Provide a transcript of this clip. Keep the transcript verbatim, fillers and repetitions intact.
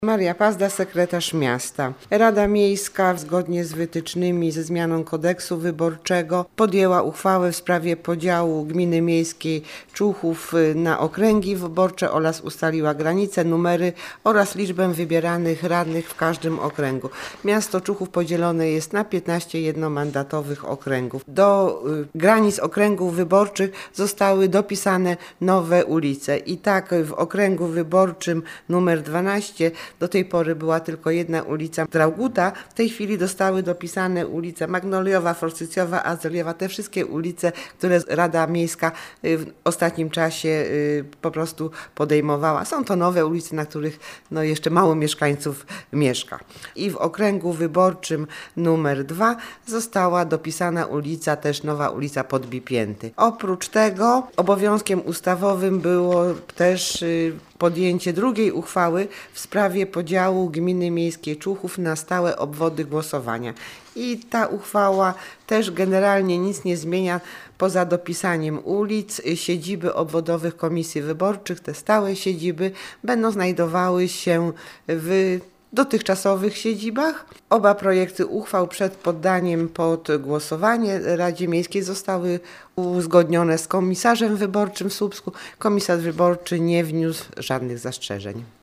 Maria Pazda, sekretarz miasta. Rada Miejska, zgodnie z wytycznymi ze zmianą kodeksu wyborczego, podjęła uchwałę w sprawie podziału gminy miejskiej Człuchów na okręgi wyborcze oraz ustaliła granice, numery oraz liczbę wybieranych radnych w każdym okręgu. Miasto Człuchów podzielone jest na piętnaście jednomandatowych okręgów. Do y, granic okręgów wyborczych zostały dopisane nowe ulice i tak w okręgu wyborczym numer dwanaście do tej pory była tylko jedna ulica Drauguta. W tej chwili zostały dopisane ulice Magnoliowa, Forsycjowa, Azeliowa. Te wszystkie ulice, które Rada Miejska w ostatnim czasie po prostu podejmowała. Są to nowe ulice, na których no, jeszcze mało mieszkańców mieszka. I w okręgu wyborczym numer dwa została dopisana ulica, też nowa ulica Podbipięty. Oprócz tego obowiązkiem ustawowym było też podjęcie drugiej uchwały w sprawie podziału gminy miejskiej Człuchów na stałe obwody głosowania. I ta uchwała też generalnie nic nie zmienia poza dopisaniem ulic. Siedziby obwodowych komisji wyborczych, te stałe siedziby, będą znajdowały się w dotychczasowych siedzibach. Oba projekty uchwał przed poddaniem pod głosowanie Radzie Miejskiej zostały uzgodnione z komisarzem wyborczym w Słupsku. Komisarz wyborczy nie wniósł żadnych zastrzeżeń.